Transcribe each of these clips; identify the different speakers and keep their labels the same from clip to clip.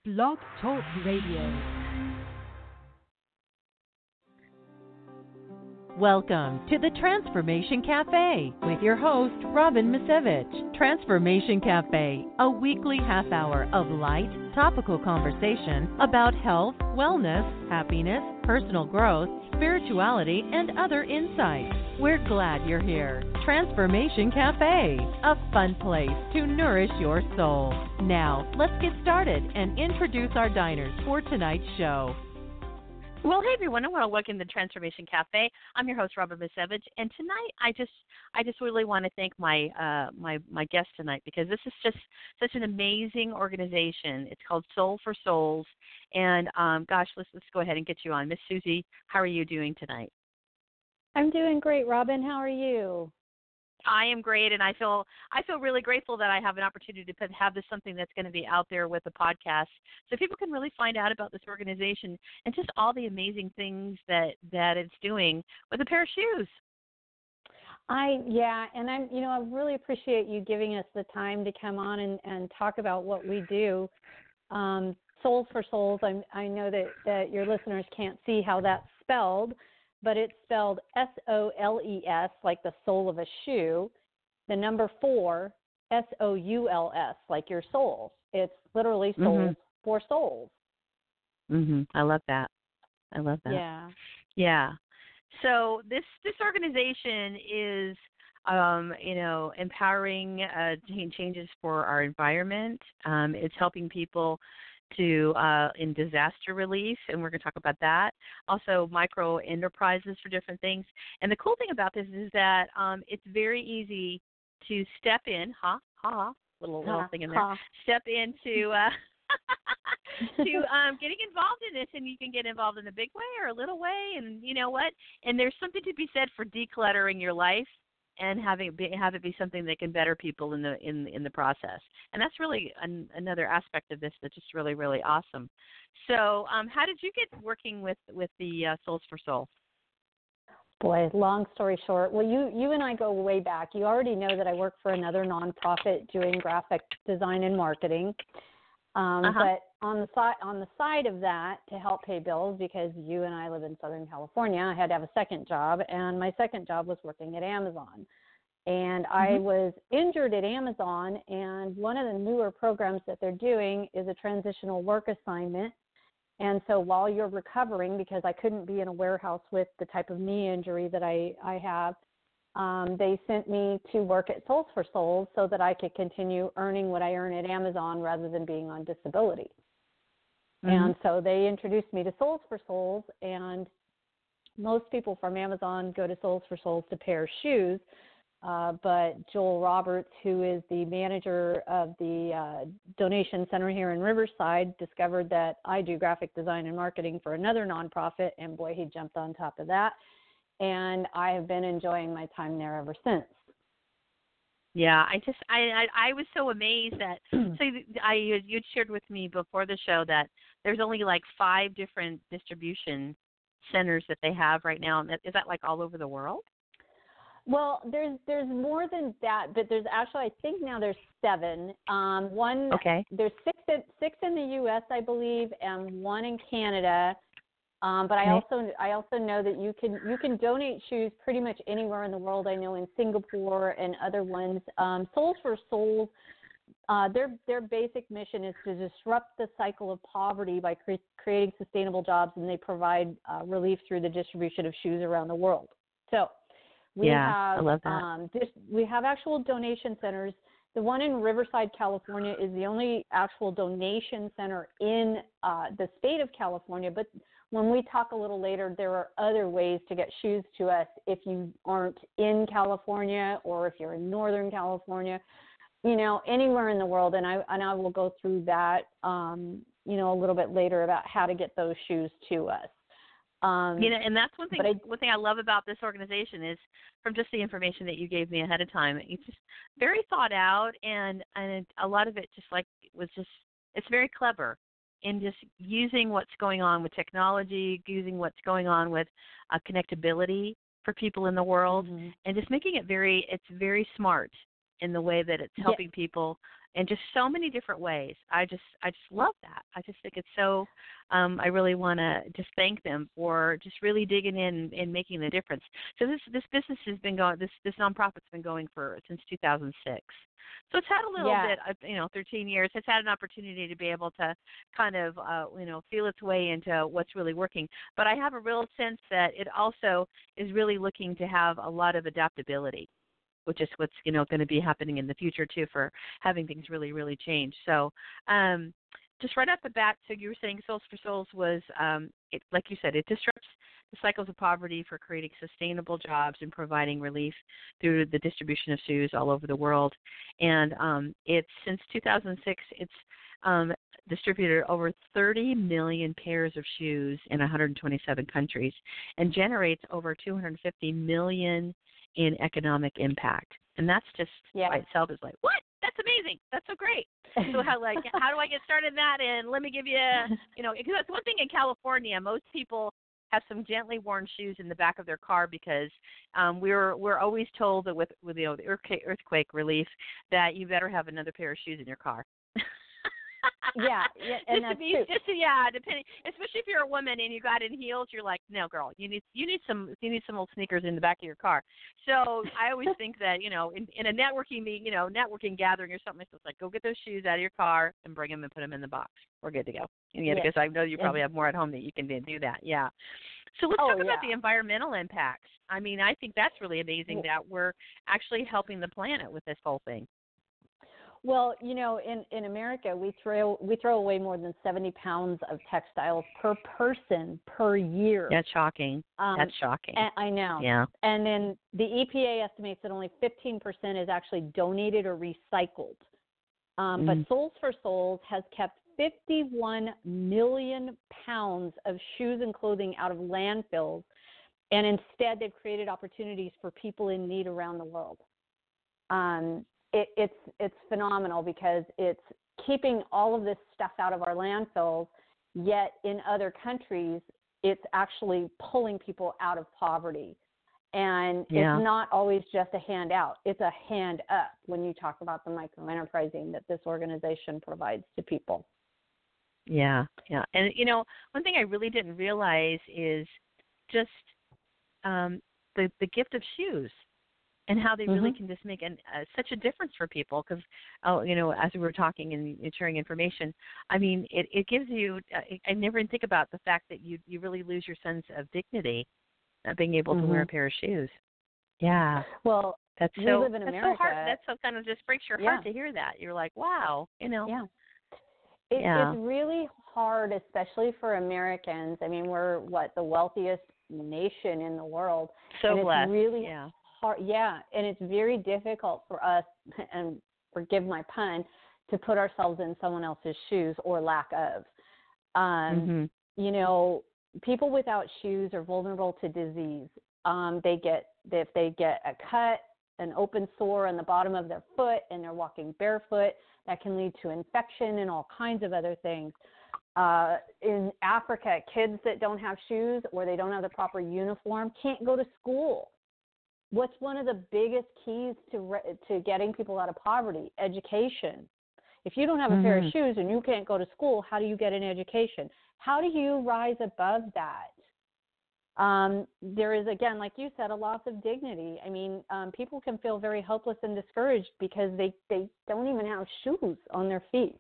Speaker 1: Blog Talk Radio. Welcome to the Transformation Cafe with your host, Robin Misevich. Transformation Cafe, a weekly half hour of light, topical conversation about health, wellness, happiness, personal growth, spirituality, and other insights. We're glad you're here. Transformation Cafe, a fun place to nourish your soul. Now, let's get started and introduce our diners for tonight's show.
Speaker 2: Well, hey everyone, I want to welcome to the Transformation Cafe. I'm your host, Robert Misevich, and tonight I just really want to thank my my guest tonight, because this is just such an amazing organization. It's called Soul for Souls, and gosh, let's go ahead and get you on, Miss Susie. How are you doing tonight?
Speaker 3: I'm doing great, Robin. How are you?
Speaker 2: I am great, and I feel really grateful that I have an opportunity to have this something that's going to be out there with a podcast, so people can really find out about this organization and just all the amazing things that it's doing with a pair of shoes.
Speaker 3: And I really appreciate you giving us the time to come on and talk about what we do. Soul for Souls. I know that your listeners can't see how that's spelled, but it's spelled SOLES, like the sole of a shoe, the number 4, SOULS, like your soul. It's literally souls for souls.
Speaker 2: I love that. Yeah. So this organization is, empowering changes for our environment. It's helping people to in disaster relief, and we're going to talk about that. Also, micro enterprises for different things. And the cool thing about this is that it's very easy to step in. Little thing in there. Step into to getting involved in this, and you can get involved in a big way or a little way. And you know what? And there's something to be said for decluttering your life and have it be something that can better people in the process. And that's really another aspect of this that's just really, really awesome. So how did you get working with the Souls for Soul?
Speaker 3: Boy, long story short. Well, you and I go way back. You already know that I work for another nonprofit doing graphic design and marketing. But on the side of that, to help pay bills, because you and I live in Southern California, I had to have a second job, and my second job was working at Amazon. And I was injured at Amazon, and one of the newer programs that they're doing is a transitional work assignment. And so while you're recovering, because I couldn't be in a warehouse with the type of knee injury that I have, they sent me to work at Souls for Souls so that I could continue earning what I earn at Amazon rather than being on disability. And so they introduced me to Souls for Souls, and most people from Amazon go to Souls for Souls to pair shoes. But Joel Roberts, who is the manager of the donation center here in Riverside, discovered that I do graphic design and marketing for another nonprofit, and boy, he jumped on top of that. And I have been enjoying my time there ever since.
Speaker 2: Yeah, I was so amazed that you'd shared with me before the show that there's only like 5 different distribution centers that they have right now. Is that like all over the world?
Speaker 3: Well, there's more than that, but there's actually, I think now there's 7. There's 6 in the U.S., I believe, and 1 in Canada. But I also know that you can donate shoes pretty much anywhere in the world. I know in Singapore and other ones. Souls for Souls, their basic mission is to disrupt the cycle of poverty by creating sustainable jobs, and they provide relief through the distribution of shoes around the world. So
Speaker 2: I love that.
Speaker 3: We have actual donation centers. The one in Riverside, California, is the only actual donation center in the state of California. But when we talk a little later, there are other ways to get shoes to us if you aren't in California or if you're in Northern California, anywhere in the world. And I will go through that, a little bit later about how to get those shoes to us.
Speaker 2: And that's one thing I love about this organization is, from just the information that you gave me ahead of time, it's just very thought out, and a lot of it it's very clever in just using what's going on with technology, using what's going on with connectability for people in the world, and just making it very smart in the way that it's helping people in just so many different ways. I just love that. I just think it's so. I really want to just thank them for just really digging in and making the difference. So this business has been going. This nonprofit's been going since 2006. So it's had a little bit, 13 years. It's had an opportunity to be able to kind of, feel its way into what's really working. But I have a real sense that it also is really looking to have a lot of adaptability, which is what's going to be happening in the future too, for having things really, really change. So just right off the bat, so you were saying Souls for Souls was, like you said, it disrupts the cycles of poverty for creating sustainable jobs and providing relief through the distribution of shoes all over the world. And it's since 2006, it's distributed over 30 million pairs of shoes in 127 countries and generates over 250 million in economic impact. And that's just by itself is like, what? That's amazing. That's so great. So how do I get started in that? And let me give you, because that's one thing in California, most people have some gently worn shoes in the back of their car because we're always told that with the earthquake relief that you better have another pair of shoes in your car.
Speaker 3: And that's true.
Speaker 2: Depending, especially if you're a woman and you got in heels, you're like, no, girl, you need some old sneakers in the back of your car. So I always think that in a networking meeting, networking gathering or something, it's like go get those shoes out of your car and bring them and put them in the box. We're good to go. And because I know you probably have more at home that you can do that. Yeah. So let's talk about the environmental impacts. I mean, I think that's really amazing that we're actually helping the planet with this whole thing.
Speaker 3: Well, in America, we throw away more than 70 pounds of textiles per person per year.
Speaker 2: That's shocking. That's shocking.
Speaker 3: I know.
Speaker 2: Yeah.
Speaker 3: And then the EPA estimates that only 15% is actually donated or recycled. But Souls for Souls has kept 51 million pounds of shoes and clothing out of landfills, and instead they've created opportunities for people in need around the world. It's phenomenal because it's keeping all of this stuff out of our landfills, yet in other countries, it's actually pulling people out of poverty. And it's not always just a handout. It's a hand up when you talk about the microenterprising that this organization provides to people.
Speaker 2: Yeah. And, one thing I really didn't realize is just the gift of shoes. And how they really can just make such a difference for people because, as we were talking and sharing information, I mean, it gives you, I never even think about the fact that you really lose your sense of dignity not being able to wear a pair of shoes. Yeah.
Speaker 3: Well,
Speaker 2: that's
Speaker 3: we
Speaker 2: so,
Speaker 3: live in
Speaker 2: that's
Speaker 3: America.
Speaker 2: so hard. That so kind of just breaks your heart to hear that. You're like, wow,
Speaker 3: Yeah. It's really hard, especially for Americans. I mean, we're, the wealthiest nation in the world.
Speaker 2: So
Speaker 3: and
Speaker 2: blessed.
Speaker 3: It's really
Speaker 2: hard.
Speaker 3: Yeah, and it's very difficult for us, and forgive my pun, to put ourselves in someone else's shoes or lack of. People without shoes are vulnerable to disease. If they get a cut, an open sore on the bottom of their foot, and they're walking barefoot, that can lead to infection and all kinds of other things. In Africa, kids that don't have shoes or they don't have the proper uniform can't go to school. What's one of the biggest keys to getting people out of poverty? Education. If you don't have a pair of shoes and you can't go to school, how do you get an education? How do you rise above that? There is, again, like you said, a loss of dignity. I mean, people can feel very hopeless and discouraged because they don't even have shoes on their feet.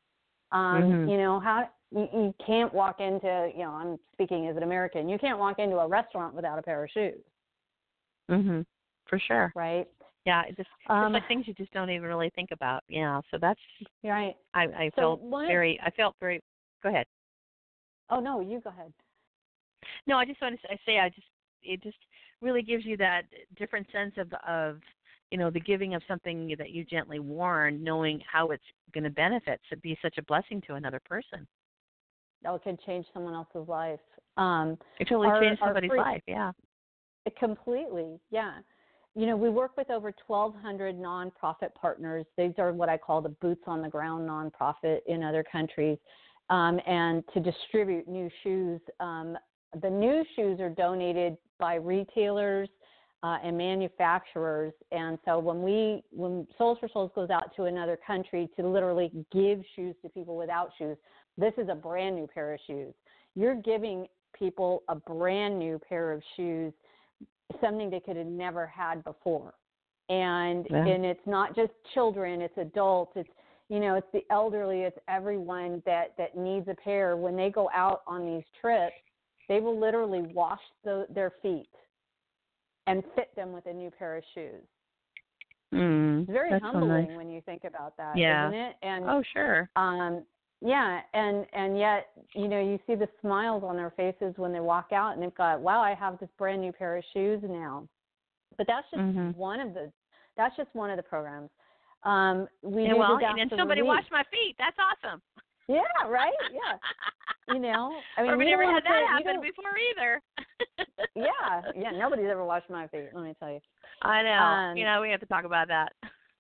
Speaker 3: You can't walk into, I'm speaking as an American, you can't walk into a restaurant without a pair of shoes.
Speaker 2: For sure.
Speaker 3: Right.
Speaker 2: Yeah. It's like things you just don't even really think about. Yeah. So that's
Speaker 3: right.
Speaker 2: I felt very. Go ahead.
Speaker 3: Oh no, you go ahead.
Speaker 2: No, I just want to say it just really gives you that different sense of the giving of something that you gently worn, knowing how it's going to benefit to be such a blessing to another person.
Speaker 3: It could change someone else's life.
Speaker 2: It totally changed somebody's life. Yeah.
Speaker 3: Completely, yeah. We work with over 1,200 nonprofit partners. These are what I call the boots on the ground nonprofit in other countries, and to distribute new shoes. The new shoes are donated by retailers and manufacturers. And so when Soles for Souls goes out to another country to literally give shoes to people without shoes, this is a brand new pair of shoes. You're giving people a brand new pair of shoes, something they could have never had before. And it's not just children, it's adults, it's it's the elderly, it's everyone that needs a pair. When they go out on these trips, they will literally wash their feet and fit them with a new pair of shoes. It's very humbling when you think about that, isn't it? And
Speaker 2: sure.
Speaker 3: Yeah, and yet, you see the smiles on their faces when they walk out and they've got, wow, I have this brand new pair of shoes now. But that's just one of the programs. And
Speaker 2: somebody washed my feet. That's awesome.
Speaker 3: Yeah, right? Yeah. I mean,
Speaker 2: we never had that happen before either.
Speaker 3: Yeah, nobody's ever washed my feet, let me tell you.
Speaker 2: I know. We have to talk about that.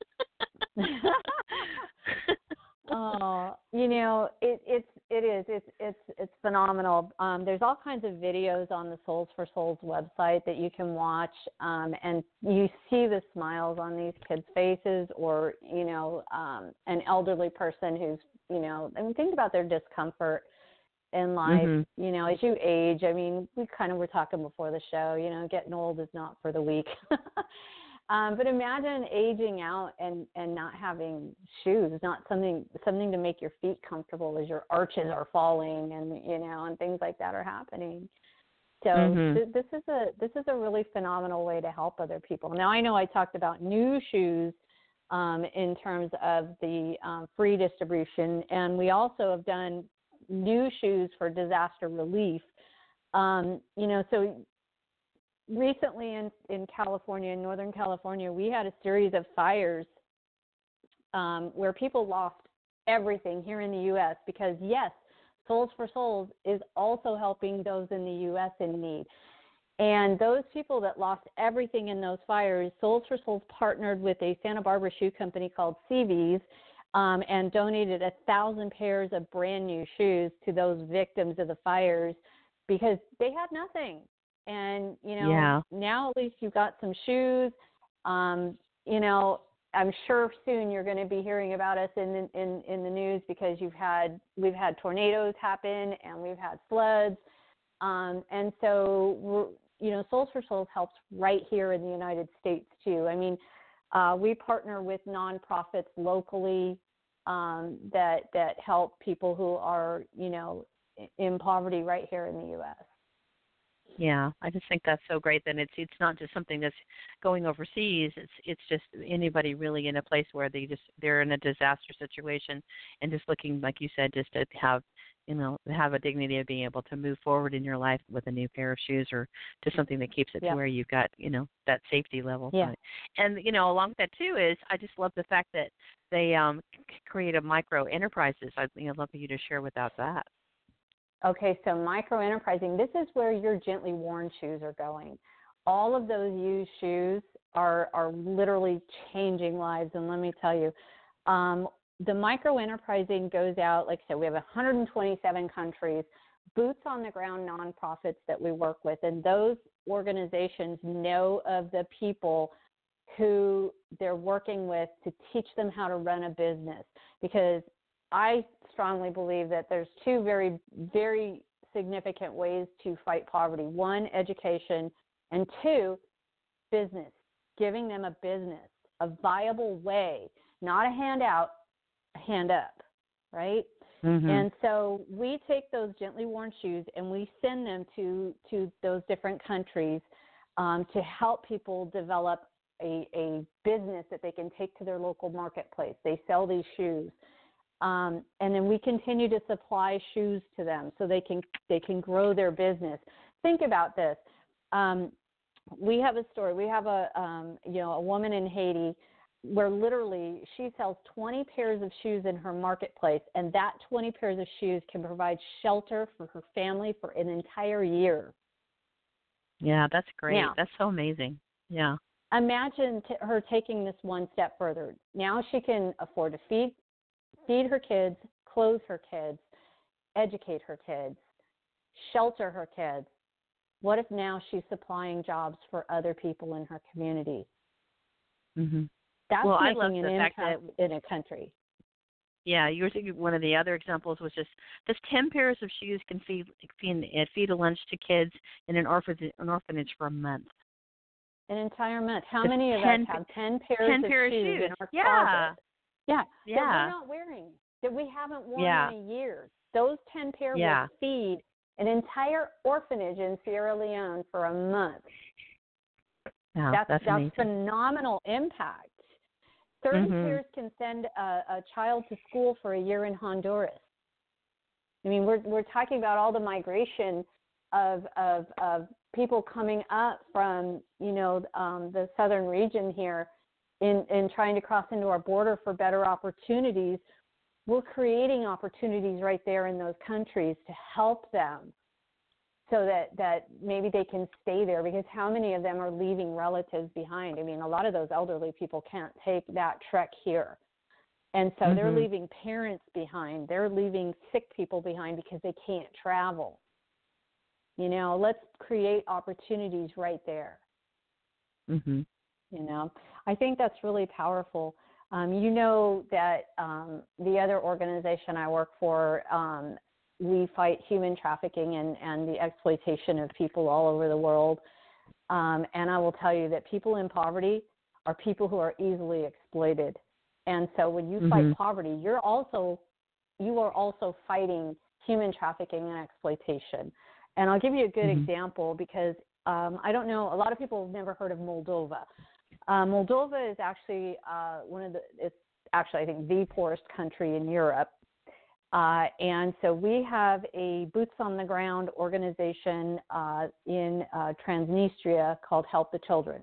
Speaker 3: Oh, it's phenomenal. There's all kinds of videos on the Soles for Souls website that you can watch, and you see the smiles on these kids' faces, or an elderly person who's think about their discomfort in life. As you age, I mean, we kind of were talking before the show. Getting old is not for the weak. But imagine aging out and not having shoes, not something to make your feet comfortable as your arches are falling and things like that are happening. So this is a really phenomenal way to help other people. Now, I know I talked about new shoes in terms of the free distribution, and we also have done new shoes for disaster relief. So recently in California, in Northern California, we had a series of fires where people lost everything here in the U.S. because, yes, Soles for Souls is also helping those in the U.S. in need. And those people that lost everything in those fires, Soles for Souls partnered with a Santa Barbara shoe company called CVs and donated 1,000 pairs of brand new shoes to those victims of the fires because they had nothing. And, now at least you've got some shoes. I'm sure soon you're going to be hearing about us in the news because we've had tornadoes happen and we've had floods. And so, Soles for Souls helps right here in the United States too. I mean, we partner with nonprofits locally that help people who are, in poverty right here in the U.S.
Speaker 2: Yeah, I just think that's so great. Then it's not just something that's going overseas. It's just anybody really in a place where they're in a disaster situation and just looking, like you said, just to have a dignity of being able to move forward in your life with a new pair of shoes or to something that keeps it to where you've got that safety level.
Speaker 3: Yeah.
Speaker 2: And along with that too is I just love the fact that they create a micro enterprises. I'd love for you to share about that.
Speaker 3: Okay, so micro-enterprising, this is where your gently worn shoes are going. All of those used shoes are literally changing lives, and let me tell you, the micro-enterprising goes out, like I said, we have 127 countries, boots-on-the-ground nonprofits that we work with, and those organizations know of the people who they're working with to teach them how to run a business, because I strongly believe that there's two very, very significant ways to fight poverty. One, education, and two, business, giving them a business, a viable way, not a handout, a hand up, right? And so we take those gently worn shoes and we send them to those different countries to help people develop a business that they can take to their local marketplace. They sell these shoes. And then we continue to supply shoes to them so they can grow their business. Think about this. We have a story. We have a woman in Haiti where literally she sells 20 pairs of shoes in her marketplace, and that 20 pairs of shoes can provide shelter for her family for an entire year.
Speaker 2: Yeah, that's great.
Speaker 3: Now,
Speaker 2: that's so amazing. Yeah.
Speaker 3: Imagine her taking this one step further. Now she can afford to feed her kids, clothe her kids, educate her kids, shelter her kids, What if now she's supplying jobs for other people in her community?
Speaker 2: Mm-hmm.
Speaker 3: That's
Speaker 2: well,
Speaker 3: making
Speaker 2: I love
Speaker 3: an
Speaker 2: the
Speaker 3: impact
Speaker 2: fact that,
Speaker 3: in a country.
Speaker 2: yeah, you were thinking one of the other examples was just this 10 pairs of shoes can feed a lunch to kids in an orphanage for a month.
Speaker 3: An entire month. How
Speaker 2: Just
Speaker 3: many of us have 10 pairs of shoes in our closet? Yeah. That we're not wearing, that we haven't worn in a year. Those 10 pairs will feed an entire orphanage in Sierra Leone for a month.
Speaker 2: Yeah, that's amazing.
Speaker 3: Phenomenal impact. 30 pairs can send a child to school for a year in Honduras. I mean, we're talking about all the migration of people coming up from, the southern region here in trying to cross into our border for better opportunities. We're creating opportunities right there in those countries to help them so that maybe they can stay there, because how many of them are leaving relatives behind? I mean, a lot of those elderly people can't take that trek here. And so they're leaving parents behind. They're leaving sick people behind because they can't travel. Let's create opportunities right there. I think that's really powerful. That the other organization I work for, we fight human trafficking and the exploitation of people all over the world. And I will tell you that people in poverty are people who are easily exploited. And so when you fight poverty, you are also fighting human trafficking and exploitation. And I'll give you a good example because I don't know, a lot of people have never heard of Moldova. Moldova is actually it's actually, I think, the poorest country in Europe. And so we have a boots-on-the-ground organization in Transnistria called Help the Children.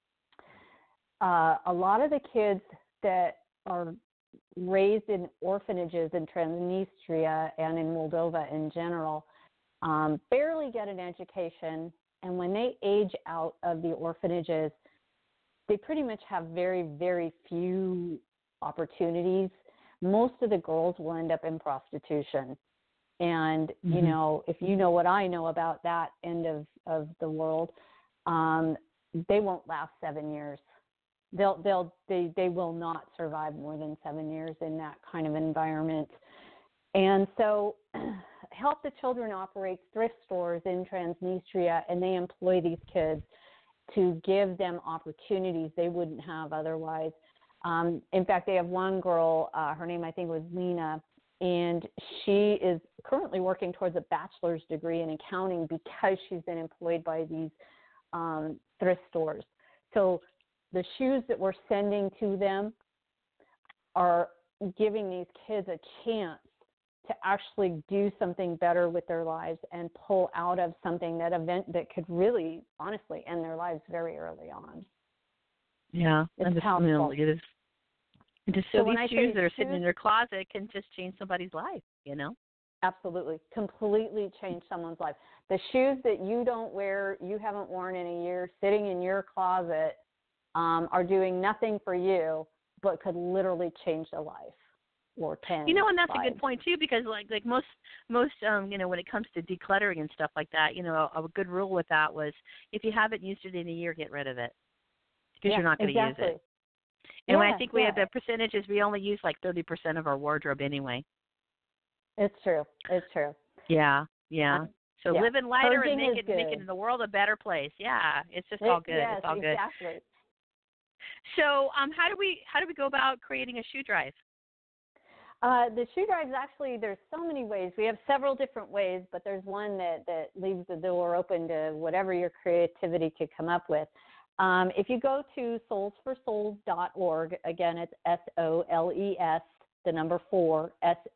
Speaker 3: A lot of the kids that are raised in orphanages in Transnistria and in Moldova in general barely get an education, and when they age out of the orphanages, they pretty much have very, very few opportunities. Most of the girls will end up in prostitution. And, if you know what I know about that end of the world, they won't last 7 years. They will not survive more than 7 years in that kind of environment. And so Help the Children operates thrift stores in Transnistria, and they employ these kids to give them opportunities they wouldn't have otherwise. In fact, they have one girl, her name I think was Lena, and she is currently working towards a bachelor's degree in accounting because she's been employed by these thrift stores. So the shoes that we're sending to them are giving these kids a chance to actually do something better with their lives and pull out of something that could really, honestly, end their lives very early on.
Speaker 2: Yeah,
Speaker 3: it's powerful.
Speaker 2: It is. Just so these shoes that are sitting in your closet can just change somebody's life,
Speaker 3: Absolutely. Completely change someone's life. The shoes that you don't wear, you haven't worn in a year, sitting in your closet, are doing nothing for you, but could literally change a life. Or 10.
Speaker 2: And that's a good point too, because like most when it comes to decluttering and stuff like that, a good rule with that was if you haven't used it in a year, get rid of it because you're not going to use it. And when I think we have the percentages, we only use like 30% of our wardrobe anyway.
Speaker 3: It's true.
Speaker 2: Yeah. So living lighter and making the world a better place. Yeah, it's just all good.
Speaker 3: Yes,
Speaker 2: it's all good.
Speaker 3: Exactly.
Speaker 2: So how do we go about creating a shoe drive?
Speaker 3: The shoe drives, actually, there's so many ways. We have several different ways, but there's one that leaves the door open to whatever your creativity could come up with. If you go to soulsforsouls.org, again, it's SOLES, the number 4,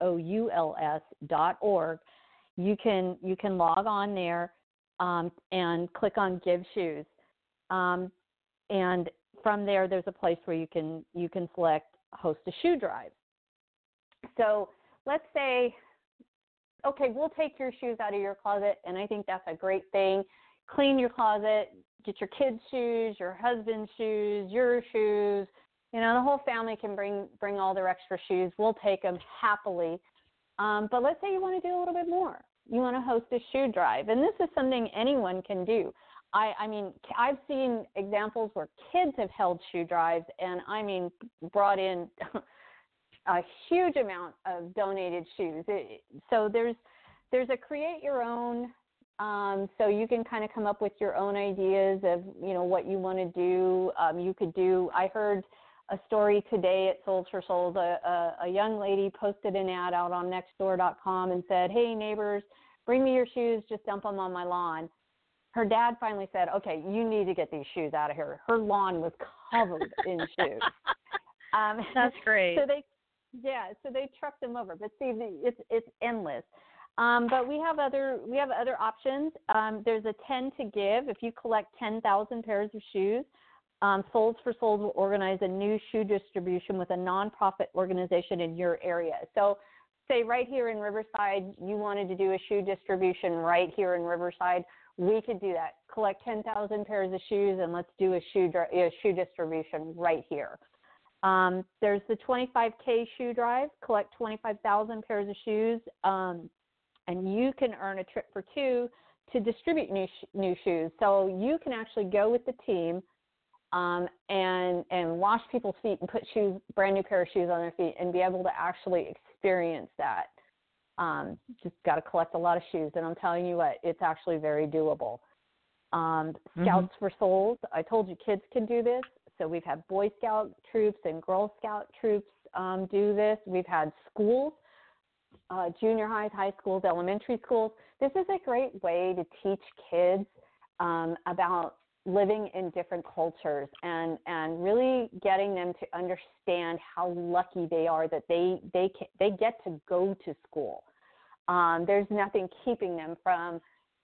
Speaker 3: SOULS.org, you can log on there and click on Give Shoes. And from there's a place where you can select Host a Shoe Drive. So let's say, okay, we'll take your shoes out of your closet, and I think that's a great thing. Clean your closet, get your kids' shoes, your husband's shoes, your shoes. The whole family can bring all their extra shoes. We'll take them happily. But let's say you want to do a little bit more. you want to host a shoe drive. And this is something anyone can do. I mean, I've seen examples where kids have held shoe drives and, I mean, brought in a huge amount of donated shoes. So there's a create your own, so you can kind of come up with your own ideas of, you know, what you want to do. You could do, I heard a story today at Souls for Souls. A young lady posted an ad out on nextdoor.com and said, hey, neighbors, bring me your shoes, just dump them on my lawn. Her dad finally said, okay, you need to get these shoes out of here. Her lawn was covered in shoes.
Speaker 2: That's great.
Speaker 3: So they trucked them over. But see, it's endless. But we have other options. There's a 10 to give. If you collect 10,000 pairs of shoes, Souls for Souls will organize a new shoe distribution with a nonprofit organization in your area. So say right here in Riverside, you wanted to do a shoe distribution right here in Riverside, we could do that. Collect 10,000 pairs of shoes and let's do a shoe distribution right here. There's the 25K shoe drive, collect 25,000 pairs of shoes, and you can earn a trip for two to distribute new shoes. So you can actually go with the team and wash people's feet and put brand new pair of shoes on their feet and be able to actually experience that. Just got to collect a lot of shoes, and I'm telling you what, it's actually very doable. Scouts for Souls, I told you kids can do this. So we've had Boy Scout troops and Girl Scout troops do this. We've had schools, junior highs, high schools, elementary schools. This is a great way to teach kids about living in different cultures and really getting them to understand how lucky they are that they get to go to school. There's nothing keeping them from,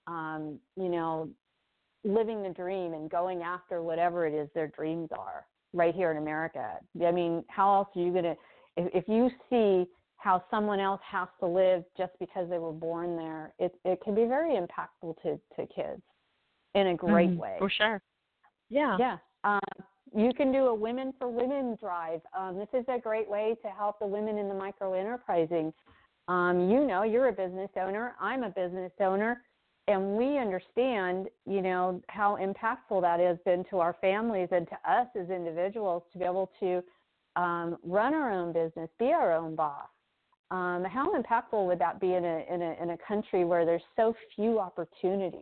Speaker 3: living the dream and going after whatever it is their dreams are right here in America. I mean, how else are you going to, if you see how someone else has to live just because they were born there, it can be very impactful to kids in a great way.
Speaker 2: For sure. Yeah.
Speaker 3: Yeah. You can do a Women for Women drive. This is a great way to help the women in the micro enterprising. You're a business owner. I'm a business owner. And we understand, how impactful that has been to our families and to us as individuals to be able to run our own business, be our own boss. How impactful would that be in a country where there's so few opportunities?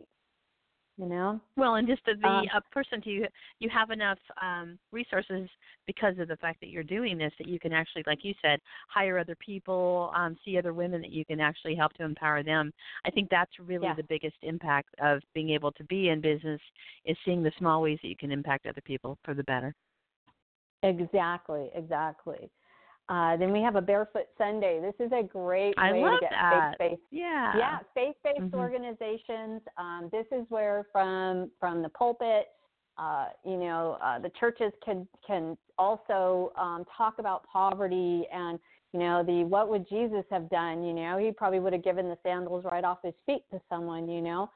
Speaker 2: Well, and just a person you have enough resources because of the fact that you're doing this, that you can actually, like you said, hire other people, see other women that you can actually help to empower them. I think that's really the biggest impact of being able to be in business, is seeing the small ways that you can impact other people for the better.
Speaker 3: Exactly. Then we have a Barefoot Sunday. This is a great way to get faith-based. Yeah, faith-based organizations. This is where from the pulpit, the churches can also talk about poverty and, what would Jesus have done? He probably would have given the sandals right off his feet to someone,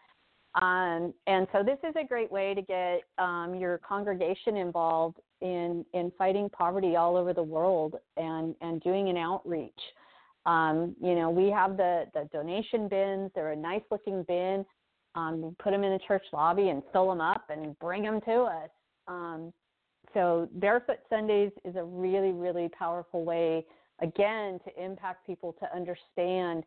Speaker 3: and so this is a great way to get your congregation involved in fighting poverty all over the world and doing an outreach. We have the donation bins. They're a nice looking bin. We put them in the church lobby and fill them up and bring them to us. So Barefoot Sundays is a really, really powerful way, again, to impact people to understand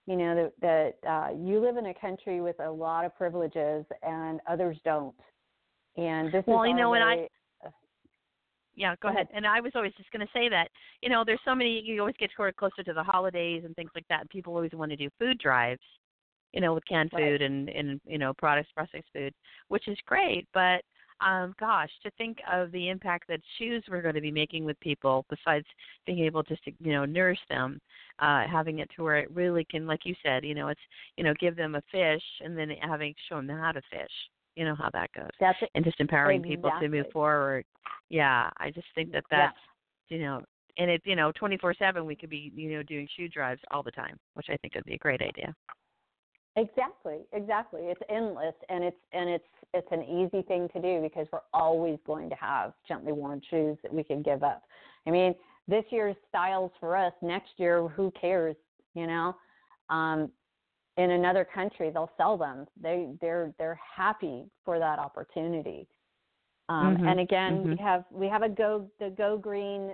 Speaker 3: that you live in a country with a lot of privileges and others don't. And this is our way.
Speaker 2: Yeah, go ahead. And I was always just going to say that, there's so many, you always get closer to the holidays and things like that, and people always want to do food drives, with canned food and processed food, which is great. But, gosh, to think of the impact that shoes we're going to be making with people, besides being able just to, nourish them, having it to where it really can, like you said, it's, give them a fish and then show them how to fish. How that goes. And just empowering people to move forward. Yeah, I just think that's, and it, 24/7 we could be, doing shoe drives all the time, which I think would be a great idea.
Speaker 3: Exactly. It's endless, and it's an easy thing to do because we're always going to have gently worn shoes that we can give up. I mean, this year's styles for us, next year, who cares, in another country, they'll sell them. They're happy for that opportunity. And again, we have the Go Green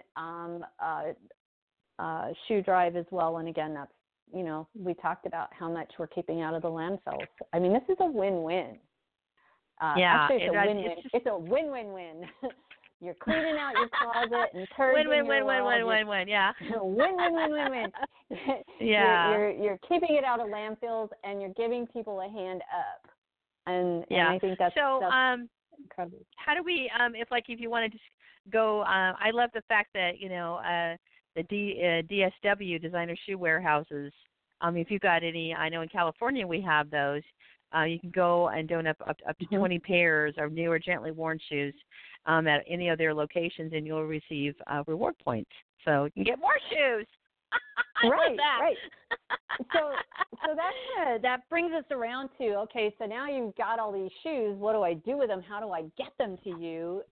Speaker 3: shoe drive as well. And again, that's, we talked about how much we're keeping out of the landfills. I mean, this is a win-win. Actually, it's a win-win. It's a win-win-win. You're cleaning out your closet and purging
Speaker 2: win,
Speaker 3: your world.
Speaker 2: win, yeah.
Speaker 3: Win.
Speaker 2: Yeah.
Speaker 3: You're keeping it out of landfills, and you're giving people a hand up. And I think that's incredible.
Speaker 2: How do we, if you want to just go, I love the fact that, the DSW, Designer Shoe Warehouses, if you've got any, I know in California we have those, you can go and donate up to 20 pairs of new or gently worn shoes at any of their locations, and you'll receive reward points. So you can get more shoes.
Speaker 3: Right. So that brings us around to, okay, so now you've got all these shoes. What do I do with them? How do I get them to you?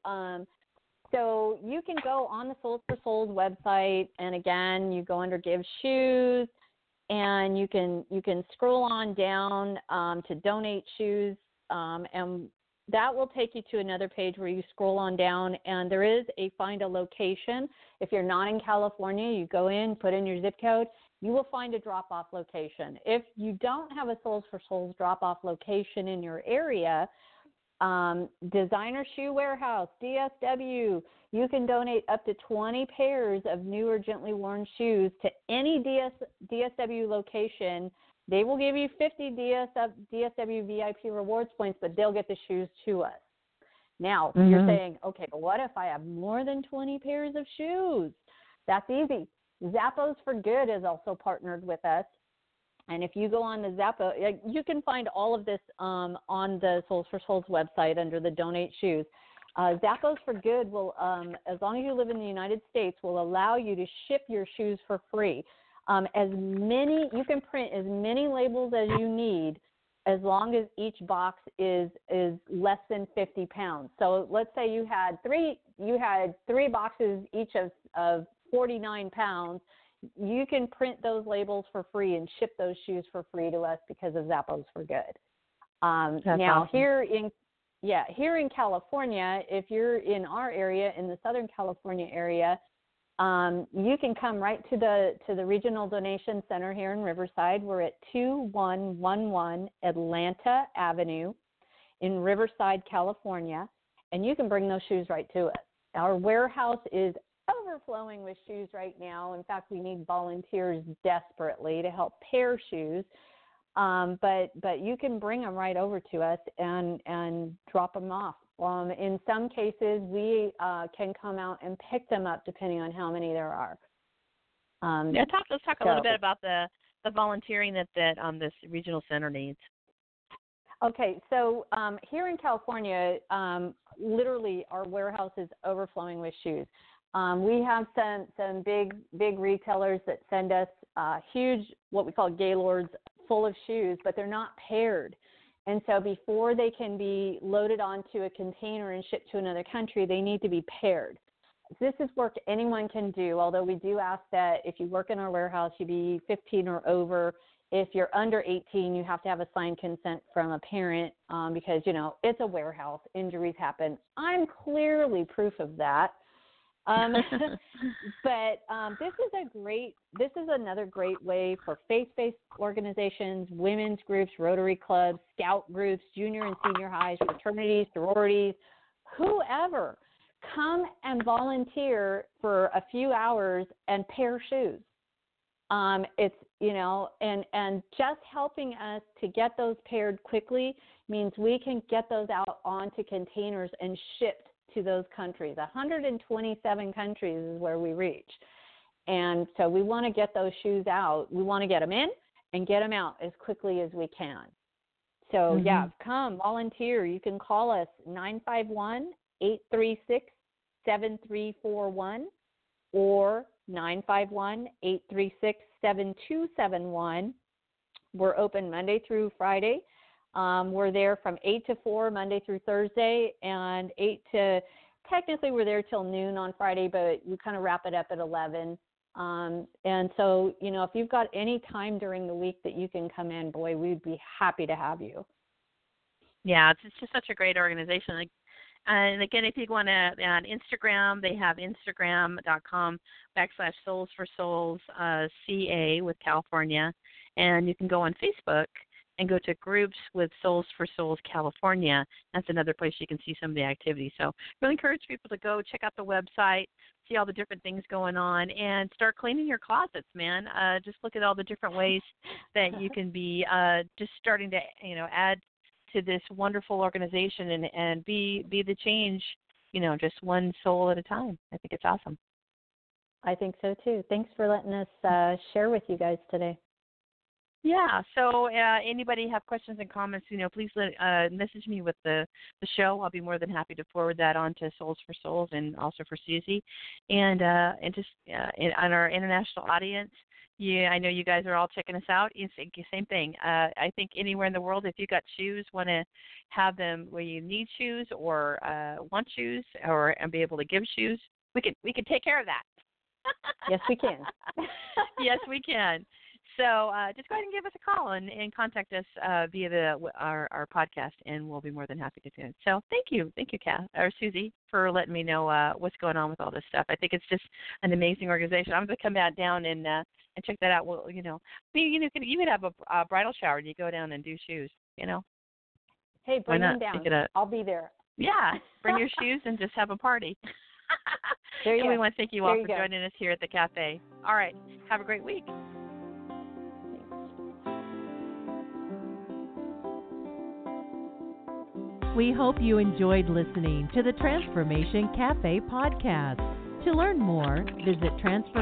Speaker 3: So you can go on the Soles for Souls website, and again, you go under Give Shoes, and you can scroll on down to donate shoes, and that will take you to another page where you scroll on down, and there is a find a location. If you're not in California, you go in, put in your zip code, you will find a drop-off location. If you don't have a Soles for Souls drop-off location in your area, Designer Shoe Warehouse, DSW, you can donate up to 20 pairs of new or gently worn shoes to any DSW location. They will give you 50 DSW VIP rewards points, but they'll get the shoes to us. Now, you're saying, okay, but what if I have more than 20 pairs of shoes? That's easy. Zappos for Good is also partnered with us. And if you go on the Zappos, you can find all of this on the Soles for Souls website under the Donate Shoes. Zappos for Good will, as long as you live in the United States, will allow you to ship your shoes for free. You can print as many labels as you need, as long as each box is less than 50 pounds. So let's say you had three boxes each of 49 pounds. You can print those labels for free and ship those shoes for free to us because of Zappos for Good. Now, awesome. Here in California, if you're in our area, in the Southern California area, you can come right to the Regional Donation Center here in Riverside. We're at 2111 Atlanta Avenue in Riverside, California, and you can bring those shoes right to us. Our warehouse is overflowing with shoes right now. In fact, we need volunteers desperately to help pair shoes. But you can bring them right over to us and drop them off. In some cases, we can come out and pick them up depending on how many there are.
Speaker 2: Let's talk a little bit about the volunteering that this regional center needs.
Speaker 3: Okay, so here in California, literally our warehouse is overflowing with shoes. We have some big retailers that send us huge, what we call gaylords, full of shoes, but they're not paired. And so before they can be loaded onto a container and shipped to another country, they need to be paired. This is work anyone can do, although we do ask that if you work in our warehouse, you be 15 or over. If you're under 18, you have to have a signed consent from a parent because, it's a warehouse. Injuries happen. I'm clearly proof of that. But this is another great way for faith-based organizations, women's groups, Rotary clubs, scout groups, junior and senior highs, fraternities, sororities, whoever, come and volunteer for a few hours and pair shoes. It's, and just helping us to get those paired quickly means we can get those out onto containers and shipped to those countries. 127 countries is where we reach. And so we want to get those shoes out. We want to get them in and get them out as quickly as we can. So, come volunteer. You can call us 951-836-7341 or 951-836-7271. We're open Monday through Friday. We're there from 8 to 4 Monday through Thursday, and technically we're there till noon on Friday, but we kind of wrap it up at 11 And so, if you've got any time during the week that you can come in, boy, we'd be happy to have you.
Speaker 2: Yeah, it's just such a great organization. And again, if you want to, on Instagram, they have Instagram.com/Souls4Souls CA with California. And you can go on Facebook and go to groups with Souls for Souls California. That's another place you can see some of the activities. So really encourage people to go check out the website, see all the different things going on, and start cleaning your closets, man. Just look at all the different ways that you can be just starting to, add to this wonderful organization and be the change, just one soul at a time. I think it's awesome.
Speaker 3: I think so too. Thanks for letting us share with you guys today.
Speaker 2: Yeah. So anybody have questions and comments, please message me with the show. I'll be more than happy to forward that on to Souls for Souls and also for Susie. And just on our international audience, I know you guys are all checking us out. Same thing. I think anywhere in the world, if you got shoes, want to have them where you need shoes or want shoes and be able to give shoes, we can take care of that.
Speaker 3: Yes, we can.
Speaker 2: Yes, we can. So just go ahead and give us a call and contact us via our podcast, and we'll be more than happy to do it. So thank you, Kath or Susie, for letting me know what's going on with all this stuff. I think it's just an amazing organization. I'm going to come down and check that out. Well, you could have a bridal shower and you go down and do shoes.
Speaker 3: Hey, bring them down. I'll be there.
Speaker 2: Yeah, bring your shoes and just have a party.
Speaker 3: There you
Speaker 2: go. We want to thank you all for
Speaker 3: go.
Speaker 2: joining us here at the cafe. All right, have a great week.
Speaker 1: We hope you enjoyed listening to the Transformation Cafe podcast. To learn more, visit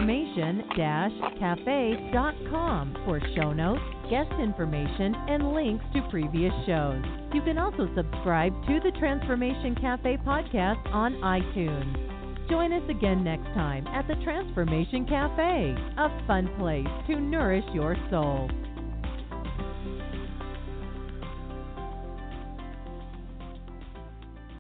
Speaker 1: transformation-cafe.com for show notes, guest information, and links to previous shows. You can also subscribe to the Transformation Cafe podcast on iTunes. Join us again next time at the Transformation Cafe, a fun place to nourish your soul.